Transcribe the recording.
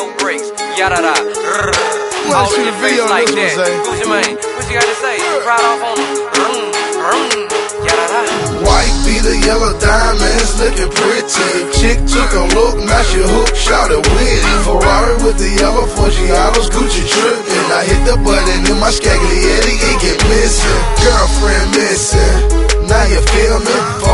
no brakes. Yada da. All in your face like that. Gucci Mane, what you gotta say? Ride off on them. Yada da. White beater, yellow diamonds, looking pretty. Chick took a look, now she hooked, shot it witty. Ferrari with the yellow Forgiatos, Gucci trippin'. I hit the button in my Scaglietti, it get missing. Girlfriend missing, now you feel me?